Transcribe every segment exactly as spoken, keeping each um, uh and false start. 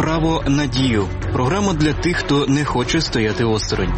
«Право на дію» – програма для тих, хто не хоче стояти осторонь.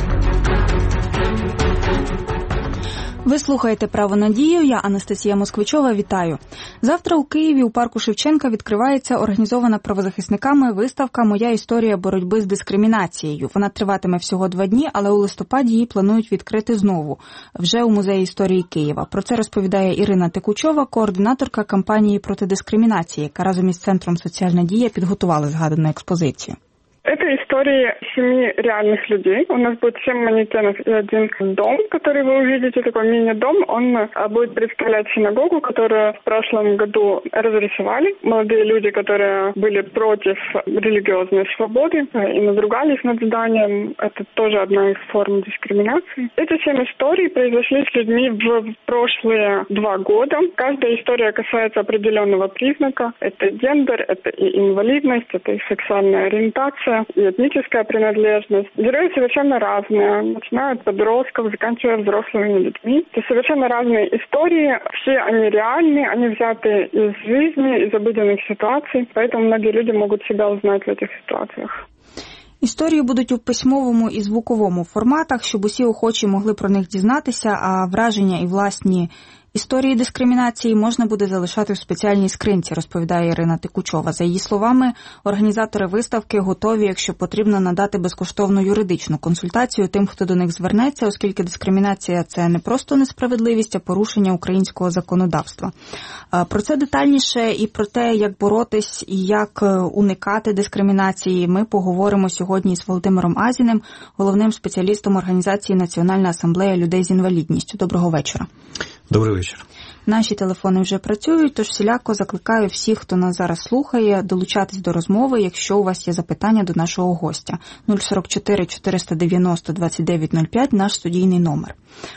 Ви слухаєте «Право на дію», я Анастасія Москвичова, вітаю. Завтра у Києві у парку Шевченка відкривається організована правозахисниками виставка «Моя історія боротьби з дискримінацією». Вона триватиме всього два дні, але у листопаді її планують відкрити знову, вже у Музеї історії Києва. Про це розповідає Ірина Текучова, координаторка кампанії проти дискримінації, яка разом із Центром «Соціальна дія» підготувала згадану експозицію. Это истории семи реальных людей. У нас будет семь манекенов и один дом, который вы увидите, такой мини-дом. Он будет представлять синагогу, которую в прошлом году разрисовали. Молодые люди, которые были против религиозной свободы и надругались над зданием. Это тоже одна из форм дискриминации. Эти семь историй произошли с людьми в прошлые два года. Каждая история касается определенного признака. Это гендер, это и инвалидность, это и сексуальная ориентация, и этническая принадлежность. Герои совершенно разные, начиная от подростков, заканчивая взрослыми людьми. Это совершенно разные истории, все они реальны, они взяты из жизни, из обыденных ситуаций, поэтому многие люди могут себя узнать в этих ситуациях. Історії будуть у письмовому і звуковому форматах, щоб усі охочі могли про них дізнатися, а враження і власні історії дискримінації можна буде залишати в спеціальній скринці, розповідає Ірина Текучова. За її словами, організатори виставки готові, якщо потрібно, надати безкоштовну юридичну консультацію тим, хто до них звернеться, оскільки дискримінація – це не просто несправедливість, а порушення українського законодавства. Про це детальніше і про те, як боротись і як уникати дискримінації, ми поговоримо сьогодні з Володимиром Азіним, головним спеціалістом організації Національна асамблея людей з інвалідністю. Доброго вечора. Добрий вечір. Наші телефони вже працюють, тож всіляко закликаю всіх, хто нас зараз слухає, долучатись до розмови, якщо у вас є запитання до нашого гостя. нуль сорок чотири чотириста дев'яносто двадцять дев'ять нуль п'ять – наш студійний номер.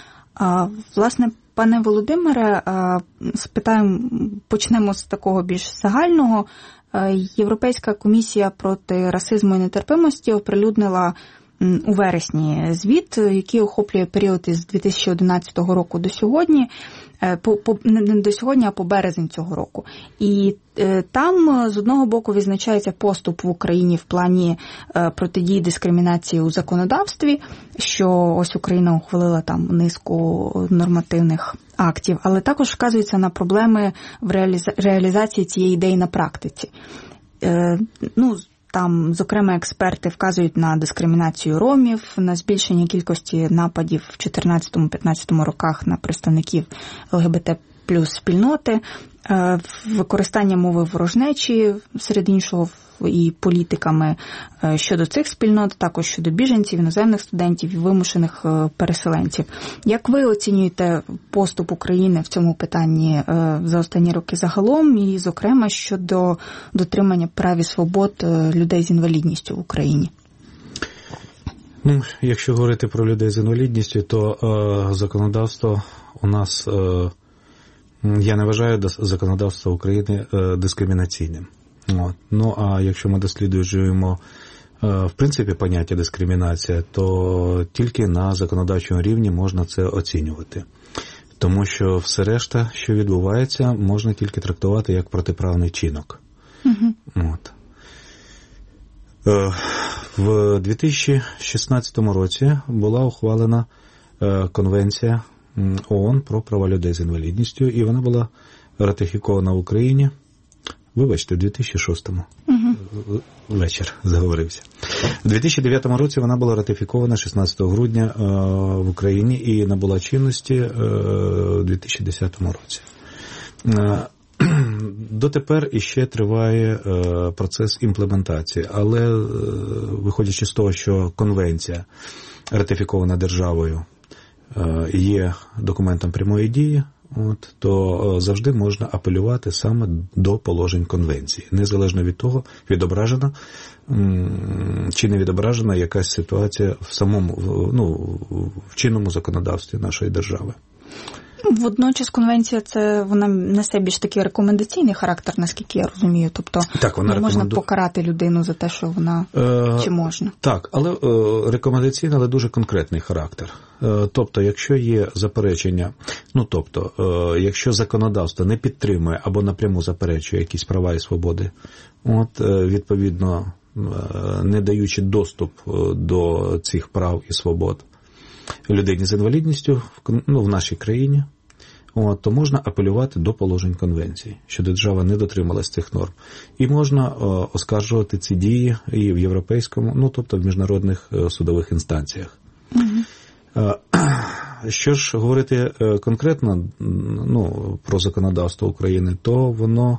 А, власне, пане Володимире, а, спитаємо, почнемо з такого більш загального. А, Європейська комісія проти расизму і нетерпимості оприлюднила у вересні звіт, який охоплює період із дві тисячі одинадцятого року до сьогодні, по, по, не до сьогодні, а по березень цього року. І е, там, з одного боку, відзначається поступ в Україні в плані е, протидії дискримінації у законодавстві, що ось Україна ухвалила там низку нормативних актів, але також вказується на проблеми в реаліза- реалізації цієї ідеї на практиці. Е, ну, Там, зокрема, експерти вказують на дискримінацію ромів, на збільшення кількості нападів в чотирнадцятому-п'ятнадцятому роках на представників ЛГБТ плюс спільноти, використання мови ворожнечі, серед іншого, і політиками щодо цих спільнот, також щодо біженців, іноземних студентів і вимушених переселенців. Як ви оцінюєте поступ України в цьому питанні за останні роки загалом і, зокрема, щодо дотримання прав і свобод людей з інвалідністю в Україні? Ну, якщо говорити про людей з інвалідністю, то е, законодавство у нас, е, я не вважаю законодавство України е, дискримінаційним. От. Ну, а якщо ми досліджуємо, в принципі, поняття дискримінація, то тільки на законодавчому рівні можна це оцінювати. Тому що все решта, що відбувається, можна тільки трактувати як протиправний чинок. Угу. От. В дві тисячі шістнадцятому році була ухвалена Конвенція ООН про права людей з інвалідністю, і вона була ратифікована в Україні. Вибачте, в дві тисячі шостому. Угу. Вечір заговорився. У дві тисячі дев'ятому році вона була ратифікована шістнадцятого грудня е, в Україні і набула чинності е, у дві тисячі десятому році. Е, дотепер іще триває е, процес імплементації, але е, виходячи з того, що конвенція, ратифікована державою, е, є документом прямої дії, От, то завжди можна апелювати саме до положень конвенції, незалежно від того, відображена чи не відображена якась ситуація в самому, ну, в чинному законодавстві нашої держави. Водночас конвенція, це вона несе більш такий рекомендаційний характер, наскільки я розумію. Тобто так, вона не можна рекоменду... покарати людину за те, що вона, е... чи можна? Так, але е, рекомендаційний, але дуже конкретний характер. Е, тобто, якщо є заперечення, ну тобто, е, якщо законодавство не підтримує або напряму заперечує якісь права і свободи, от, е, відповідно, не даючи доступ до цих прав і свобод людині з інвалідністю, ну, в нашій країні, от, то можна апелювати до положень конвенції, що держава не дотрималась цих норм. І можна о, оскаржувати ці дії і в європейському, ну, тобто в міжнародних судових інстанціях. Mm-hmm. Що ж говорити конкретно, ну, про законодавство України, то воно,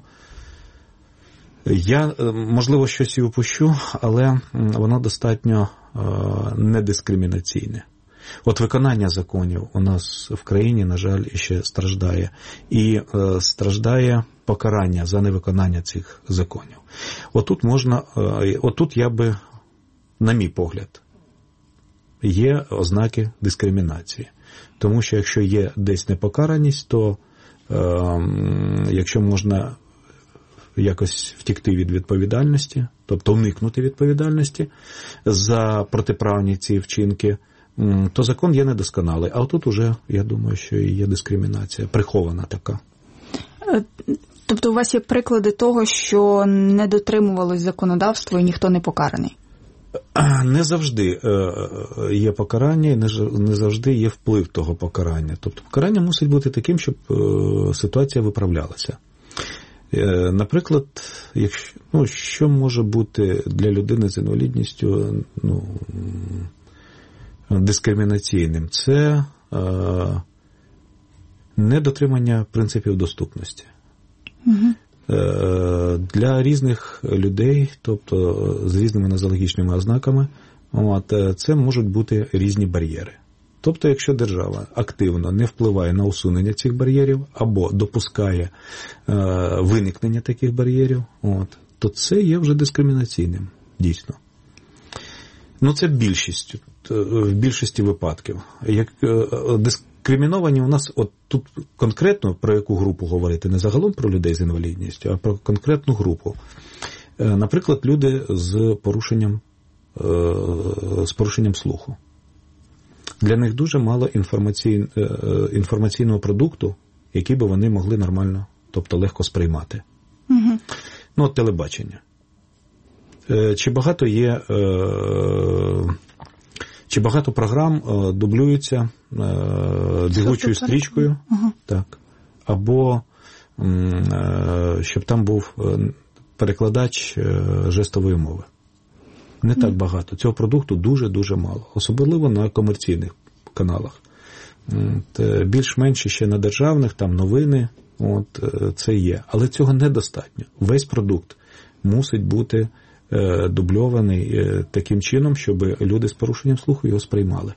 я, можливо, щось і упущу, але воно достатньо недискримінаційне. От виконання законів у нас в країні, на жаль, ще страждає. І е, страждає покарання за невиконання цих законів. Отут можна, е, отут я би, на мій погляд, є ознаки дискримінації. Тому що якщо є десь непокараність, то е, якщо можна якось втікти від відповідальності, тобто уникнути відповідальності за протиправні ці вчинки, то закон є недосконалий. А тут уже, я думаю, що і є дискримінація, прихована така. Тобто у вас є приклади того, що не дотримувалось законодавства і ніхто не покараний? Не завжди є покарання і не завжди є вплив того покарання. Тобто покарання мусить бути таким, щоб ситуація виправлялася. Наприклад, якщо, ну, що може бути для людини з інвалідністю, ну, дискримінаційним? Це е, недотримання принципів доступності. Угу. Е, для різних людей, тобто з різними нозологічними ознаками, от, це можуть бути різні бар'єри. Тобто, якщо держава активно не впливає на усунення цих бар'єрів або допускає е, виникнення таких бар'єрів, от, то це є вже дискримінаційним, дійсно. Ну, це більшість, в більшості випадків. Як дискриміновані у нас, от тут конкретно про яку групу говорити, не загалом про людей з інвалідністю, а про конкретну групу. Наприклад, люди з порушенням, з порушенням слуху. Для них дуже мало інформацій, інформаційного продукту, який би вони могли нормально, тобто легко сприймати. Угу. Ну, от телебачення. Чи багато є, чи багато програм дублюються бігучою стрічкою, ага. Так, або щоб там був перекладач жестової мови. Не так багато. Цього продукту дуже-дуже мало. Особливо на комерційних каналах. Більш-менш ще на державних, там новини, от, це є. Але цього недостатньо. Весь продукт мусить бути дубльований таким чином, щоб люди з порушенням слуху його сприймали.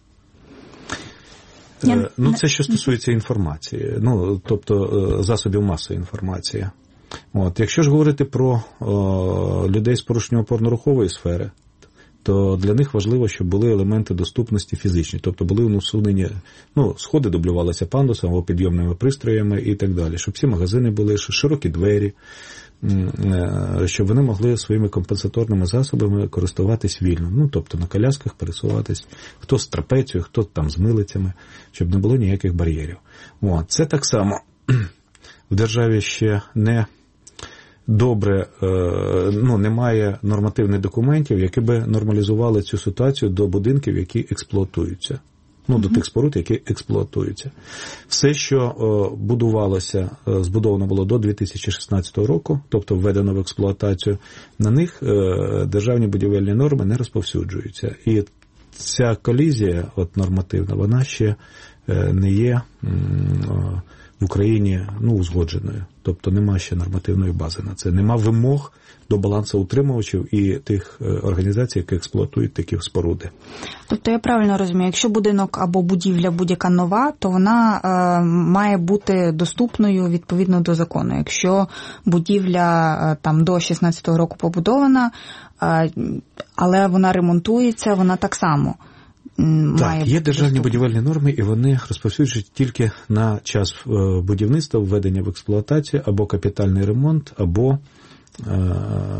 Я... Ну, це що стосується інформації, ну, тобто засобів масової інформації. От, якщо ж говорити про о, людей з порушенням опорно-рухової сфери, то для них важливо, щоб були елементи доступності фізичні, тобто були усунені, ну, сходи дублювалися пандусом або підйомними пристроями і так далі, щоб всі магазини були, широкі двері, щоб вони могли своїми компенсаторними засобами користуватись вільно, ну, тобто на колясках пересуватись, хто з трапецією, хто там з милицями, щоб не було ніяких бар'єрів. О, це так само в державі ще не добре, ну, немає нормативних документів, які би нормалізували цю ситуацію до будинків, які експлуатуються. Ну, mm-hmm. до тих споруд, які експлуатуються. Все, що будувалося, збудовано було до дві тисячі шістнадцятого року, тобто введено в експлуатацію, на них державні будівельні норми не розповсюджуються. І ця колізія, от, нормативна, вона ще не є в Україні, ну, узгодженою. Тобто нема ще нормативної бази на це. Нема вимог до балансоутримувачів і тих організацій, які експлуатують такі споруди. Тобто я правильно розумію, якщо будинок або будівля будь-яка нова, то вона е, має бути доступною відповідно до закону. Якщо будівля е, там до шістнадцятого року побудована, е, але вона ремонтується, вона так само Так, є державні будівельні норми, і вони розповсюджують тільки на час будівництва, введення в експлуатацію, або капітальний ремонт, або е-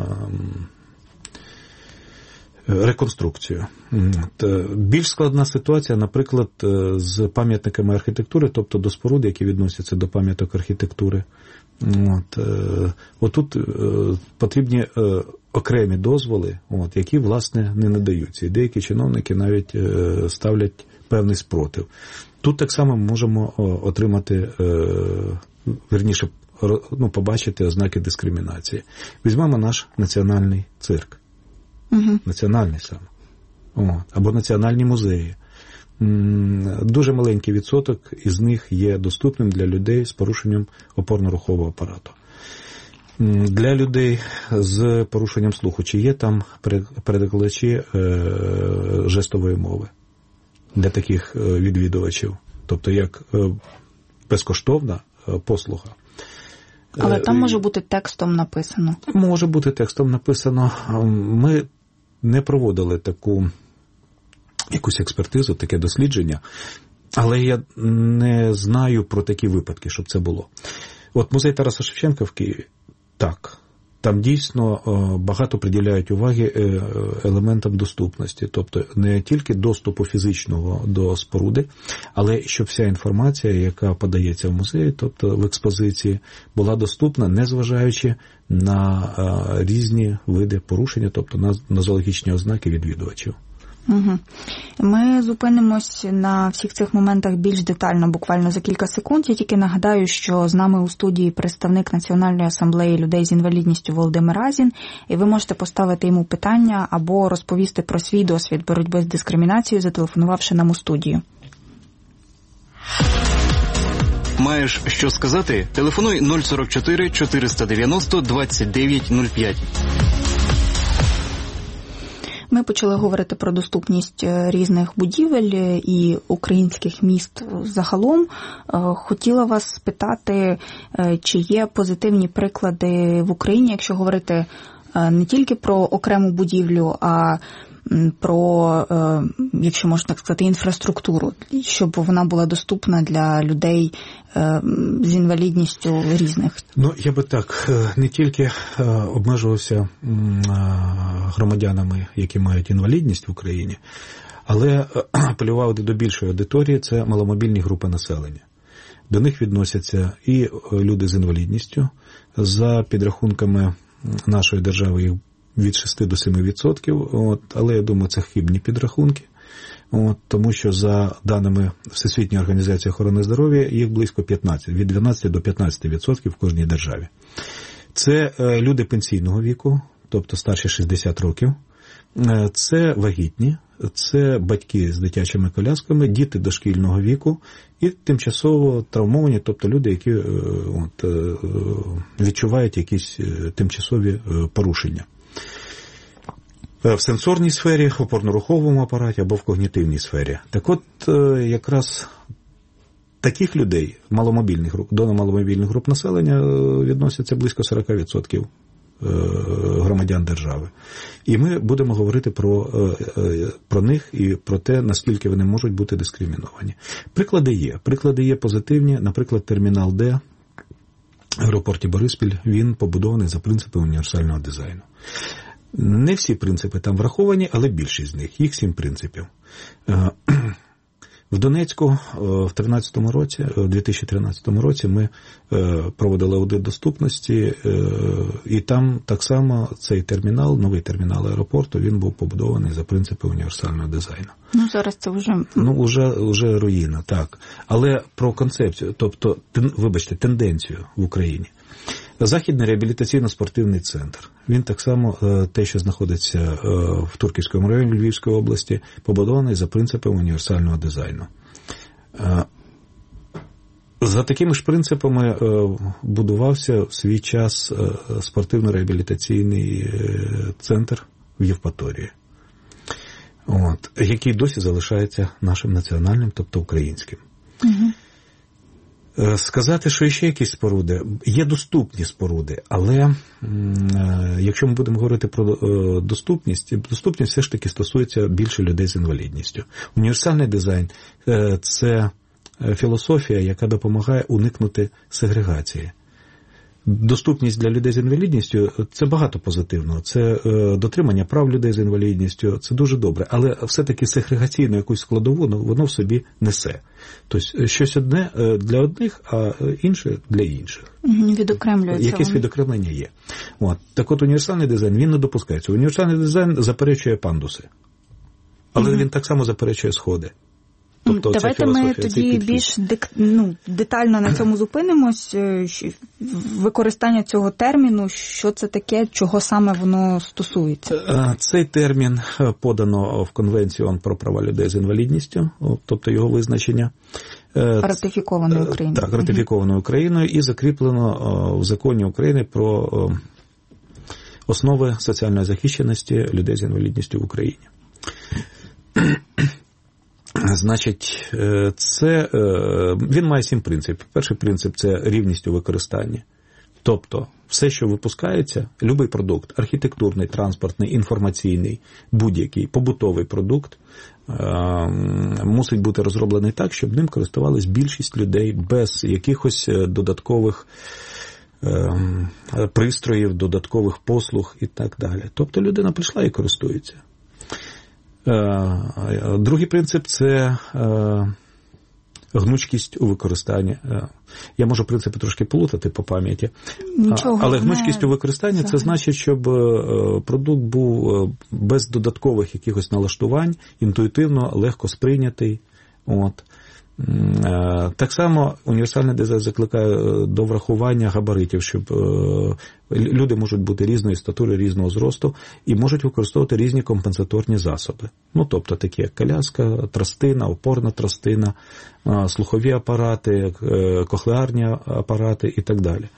реконструкцію. Більш складна ситуація, наприклад, з пам'ятниками архітектури, тобто до споруд, які відносяться до пам'яток архітектури. От, отут потрібні окремі дозволи, от, які, власне, не надаються. І деякі чиновники навіть е, ставлять певний спротив. Тут так само ми можемо отримати, е, вірніше, ну, побачити ознаки дискримінації. Візьмемо наш національний цирк. Угу. Національний саме. От, або національні музеї. Дуже маленький відсоток із них є доступним для людей з порушенням опорно-рухового апарату. Для людей з порушенням слуху, чи є там перекладачі жестової мови для таких відвідувачів? Тобто як безкоштовна послуга. Але там може бути текстом написано. Може бути текстом написано. Ми не проводили таку якусь експертизу, таке дослідження, але я не знаю про такі випадки, щоб це було. От музей Тараса Шевченка в Києві, так, там дійсно багато приділяють уваги елементам доступності, тобто не тільки доступу фізичного до споруди, але щоб вся інформація, яка подається в музеї, тобто в експозиції, була доступна, незважаючи на різні види порушення, тобто на нозологічні ознаки відвідувачів. Угу. Ми зупинимось на всіх цих моментах більш детально, буквально за кілька секунд. Я тільки нагадаю, що з нами у студії представник Національної асамблеї людей з інвалідністю Володимир Разін, і ви можете поставити йому питання або розповісти про свій досвід боротьби з дискримінацією, зателефонувавши нам у студію. Маєш що сказати? Телефонуй нуль сорок чотири чотириста дев'яносто двадцять дев'ять нуль п'ять. Ми почали говорити про доступність різних будівель і українських міст загалом. Хотіла вас спитати, чи є позитивні приклади в Україні, якщо говорити не тільки про окрему будівлю, а про, якщо можна так сказати, інфраструктуру, щоб вона була доступна для людей з інвалідністю різних. Ну, я би так, не тільки обмежувався громадянами, які мають інвалідність в Україні, але апелював до більшої аудиторії, це маломобільні групи населення. До них відносяться і люди з інвалідністю. За підрахунками нашої держави їх від шести до семи відсотків, от, але я думаю, це хибні підрахунки, от, тому що за даними Всесвітньої організації охорони здоров'я їх близько п'ятнадцять, від дванадцяти до п'ятнадцяти відсотків в кожній державі. Це е, люди пенсійного віку, тобто старші шістдесят років, е, це вагітні, це батьки з дитячими колясками, діти дошкільного віку і тимчасово травмовані, тобто люди, які е, от, е, відчувають якісь е, тимчасові е, порушення. В сенсорній сфері, в опорно-руховому апараті або в когнітивній сфері. Так от, якраз таких людей, маломобільних груп, до маломобільних груп населення відносяться близько сорок відсотків громадян держави. І ми будемо говорити про, про них і про те, наскільки вони можуть бути дискриміновані. Приклади є. Приклади є позитивні. Наприклад, термінал Д в аеропорті Бориспіль, він побудований за принципами універсального дизайну. Не всі принципи там враховані, але більшість з них. Їх сім принципів. В Донецьку в тринадцятому році, в дві тисячі тринадцятому році ми проводили аудит доступності, і там так само цей термінал, новий термінал аеропорту, він був побудований за принципи універсального дизайну. Ну, зараз це вже... Ну, вже, вже руїна, так. Але про концепцію, тобто, вибачте, тенденцію в Україні. Західний реабілітаційно-спортивний центр. Він так само, те, що знаходиться в Турківському районі Львівської області, побудований за принципами універсального дизайну. За такими ж принципами будувався в свій час спортивно-реабілітаційний центр в Євпаторії, от, який досі залишається нашим національним, тобто українським. Угу. Сказати, що ще якісь споруди, є доступні споруди, але якщо ми будемо говорити про доступність, доступність все ж таки стосується більше людей з інвалідністю. Універсальний дизайн – це філософія, яка допомагає уникнути сегрегації. доступність для людей з інвалідністю – це багато позитивного. Це дотримання прав людей з інвалідністю, це дуже добре. Але все-таки сегрегаційну якусь складову воно в собі несе. Тобто щось одне для одних, а інше для інших. Відокремлюється. Якесь відокремлення є. От. Так от універсальний дизайн, він не допускається. Універсальний дизайн заперечує пандуси. Але mm-hmm. він так само заперечує сходи. Тобто, Давайте ми тоді більш дик, ну, детально на цьому зупинимось. Використання цього терміну, що це таке, чого саме воно стосується? Цей термін подано в Конвенцію про права людей з інвалідністю, тобто його визначення. Ратифікованою Україною. Так, ратифікованою Україною і закріплено в Законі України про основи соціальної захищеності людей з інвалідністю в Україні. Значить, це, він має сім принципів. Перший принцип – це рівність у використанні. Тобто, все, що випускається, будь-який продукт, архітектурний, транспортний, інформаційний, будь-який побутовий продукт, мусить бути розроблений так, щоб ним користувались більшість людей без якихось додаткових пристроїв, додаткових послуг і так далі. Тобто, людина прийшла і користується. Другий принцип – це гнучкість у використанні. Я можу принципи трошки плутати по пам'яті. Нічого, але гнучкість у використанні – це значить, щоб продукт був без додаткових якихось налаштувань, інтуїтивно, легко сприйнятий. От. Так само універсальний дизайн закликає до врахування габаритів, щоб люди можуть бути різної статури, різного зросту і можуть використовувати різні компенсаторні засоби. Ну, тобто такі як коляска, тростина, опорна тростина, слухові апарати, кохлеарні апарати і так далі.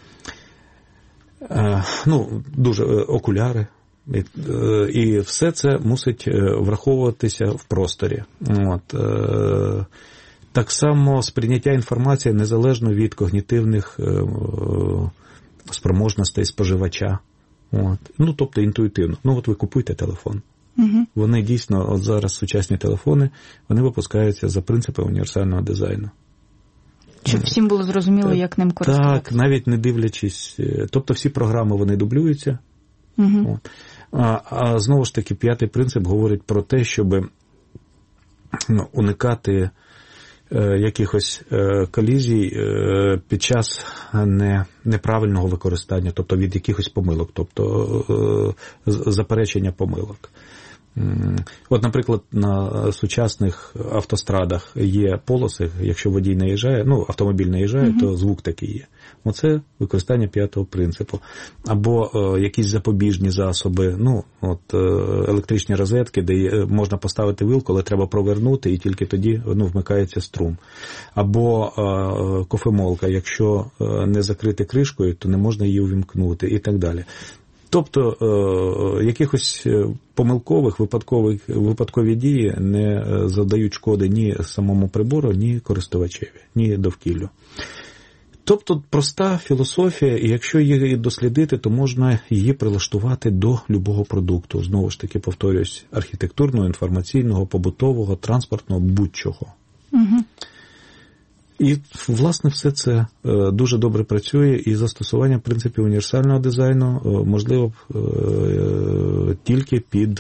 Ну, дуже окуляри. І все це мусить враховуватися в просторі. От. Так само сприйняття інформації незалежно від когнітивних е, спроможностей споживача. От. Ну, тобто інтуїтивно. Ну, от ви купуєте телефон. Угу. Вони дійсно, от зараз сучасні телефони, вони випускаються за принципи універсального дизайну. Щоб всім було зрозуміло, так, як ним користуватися. Так, навіть не дивлячись. Тобто всі програми, вони дублюються. Угу. От. А, а знову ж таки, п'ятий принцип говорить про те, щоб ну, уникати якихось колізій під час не, неправильного використання, тобто від якихось помилок, тобто заперечення помилок. От, наприклад, на сучасних автострадах є полоси, якщо водій наїжджає, ну, автомобіль наїжджає, mm-hmm. то звук такий є. Оце використання п'ятого принципу. Або е, якісь запобіжні засоби, ну, от е, електричні розетки, де можна поставити вилку, але треба провернути, і тільки тоді ну, вмикається струм. Або е, кофемолка, якщо е, не закрити кришкою, то не можна її увімкнути і так далі. Тобто е, якихось помилкових, випадкових, випадкові дії не завдають шкоди ні самому прибору, ні користувачеві, ні довкіллю. Тобто проста філософія, і якщо її дослідити, то можна її прилаштувати до любого продукту. Знову ж таки, повторюсь, архітектурного, інформаційного, побутового, транспортного, будь-чого. Угу. І, власне, все це дуже добре працює, і застосування принципів універсального дизайну можливо тільки під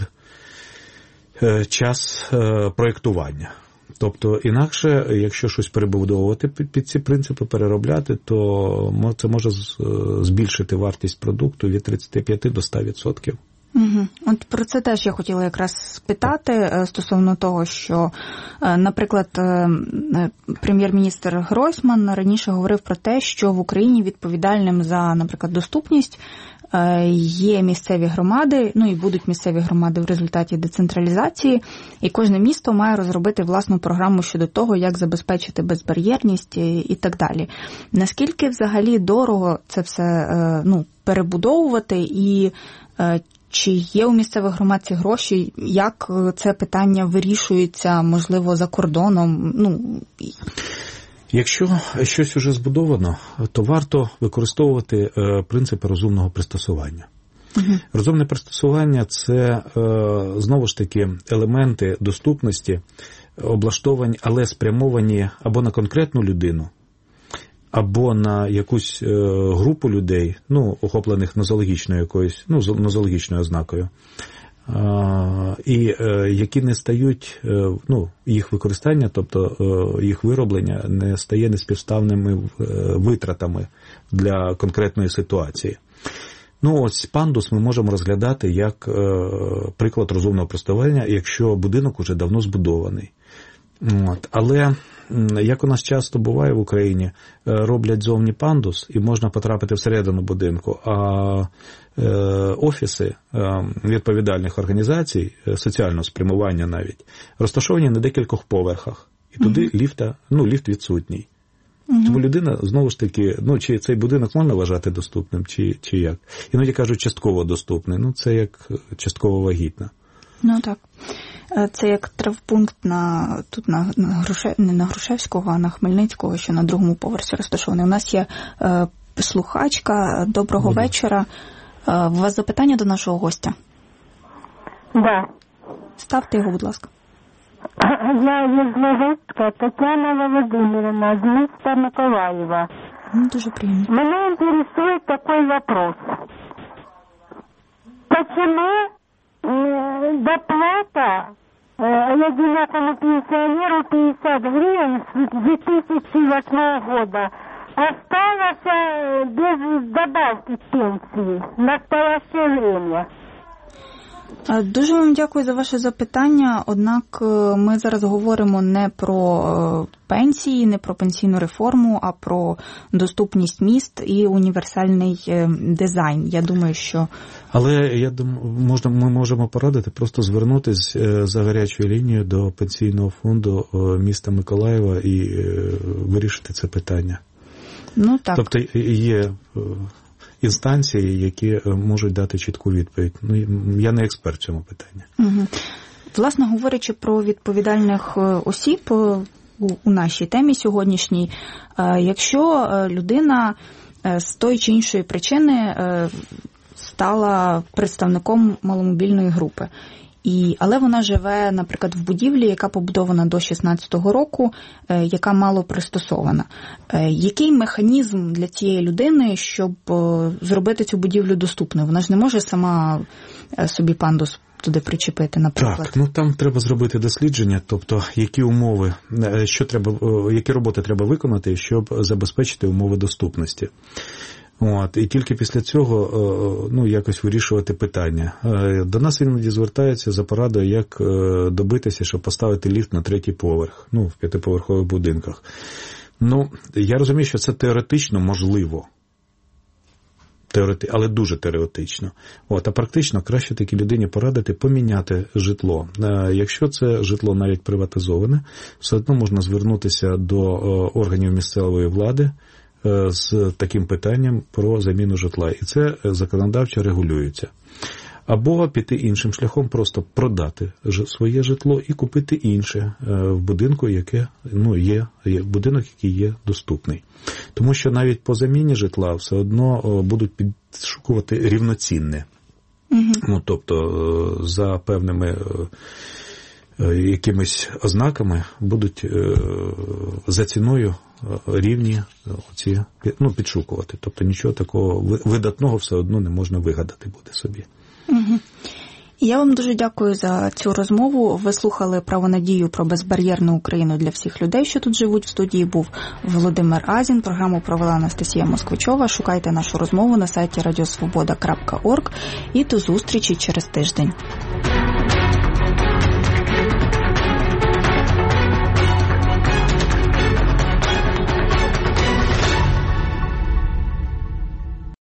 час проєктування. Тобто, інакше, якщо щось перебудовувати під ці принципи, переробляти, то це може збільшити вартість продукту від тридцять п'ять до ста відсотків. Угу. От про це теж я хотіла якраз спитати стосовно того, що, наприклад, прем'єр-міністр Гройсман раніше говорив про те, що в Україні відповідальним за, наприклад, доступність є місцеві громади, ну і будуть місцеві громади в результаті децентралізації, і кожне місто має розробити власну програму щодо того, як забезпечити безбар'єрність і так далі. Наскільки взагалі дорого це все ну, перебудовувати, і чи є у місцевих громад ці гроші, як це питання вирішується, можливо, за кордоном? Ну, Якщо щось уже збудовано, то варто використовувати принципи розумного пристосування. Угу. Розумне пристосування – це, знову ж таки, елементи доступності, облаштовані, але спрямовані або на конкретну людину, або на якусь групу людей, ну, охоплених нозологічною якоюсь, ну, нозологічною ознакою, і які не стають, ну, їх використання, тобто їх вироблення не стає неспівставними витратами для конкретної ситуації. Ну, ось пандус ми можемо розглядати як приклад розумного користування, якщо будинок уже давно збудований. От. Але, як у нас часто буває в Україні, роблять зовні пандус і можна потрапити всередину будинку, а офіси відповідальних організацій, соціального спрямування навіть, розташовані на декількох поверхах. І туди mm-hmm. ліфта, ну, ліфт відсутній. Mm-hmm. Тому людина, знову ж таки, ну, чи цей будинок можна вважати доступним, чи, чи як. Іноді кажуть, частково доступний. Ну, це як частково вагітна. Ну, так. Це як травмпункт на, тут на, на Груше, не на Грушевського, а на Хмельницького, що на другому поверсі розташований. У нас є е, слухачка. Доброго Добре. вечора. Е, у вас запитання до нашого гостя? Да. Ставте його, будь ласка. Я Єзловецька Тетяна Володимировна з міста Миколаєва. Ну, дуже приємно. Меня интересует такой вопрос. Почему э, доплата э, одинокому пенсионеру пятьдесят гривен с две тысячи восьмого года осталась без добавки к пенсии в настоящее время? Дуже вам дякую за ваше запитання, однак ми зараз говоримо не про пенсії, не про пенсійну реформу, а про доступність міст і універсальний дизайн. Я думаю, що... Але я думаю, можна, ми можемо порадити просто звернутися за гарячою лінією до пенсійного фонду міста Миколаєва і вирішити це питання. Ну, так. Тобто є... інстанції, які можуть дати чітку відповідь. Ну, я не експерт в цьому питанні. Угу. Власне, говорячи про відповідальних осіб у, у нашій темі сьогоднішній, якщо людина з тої чи іншої причини стала представником маломобільної групи, І, але вона живе, наприклад, в будівлі, яка побудована до шістнадцятого року, е, яка мало пристосована. Е, який механізм для цієї людини, щоб е, зробити цю будівлю доступною? Вона ж не може сама е, собі пандус туди причепити, наприклад. Так, ну там треба зробити дослідження, тобто які умови, що треба, які роботи треба виконати, щоб забезпечити умови доступності. От, і тільки після цього, ну, якось вирішувати питання. До нас іноді звертаються за порадою, як добитися, щоб поставити ліфт на третій поверх, ну, в п'ятиповерхових будинках. Ну, я розумію, що це теоретично можливо. Теорети... Але дуже теоретично. От, а практично краще такій людині порадити поміняти житло. Якщо це житло навіть приватизоване, все одно можна звернутися до органів місцевої влади з таким питанням про заміну житла. І це законодавчо регулюється. Або піти іншим шляхом, просто продати своє житло і купити інше в будинку, яке, ну, є, є будинок, який є доступний. Тому що навіть по заміні житла все одно будуть підшукувати рівноцінне. Угу. Ну, тобто за певними якимись ознаками будуть за ціною рівні ці, ну, підшукувати. Тобто нічого такого видатного все одно не можна вигадати буде собі. Угу. Я вам дуже дякую за цю розмову. Ви слухали «Правонадію» про безбар'єрну Україну для всіх людей, що тут живуть. В студії був Володимир Азін. Програму провела Анастасія Москвичова. Шукайте нашу розмову на сайті радіосвобода крапка орг і до зустрічі через тиждень.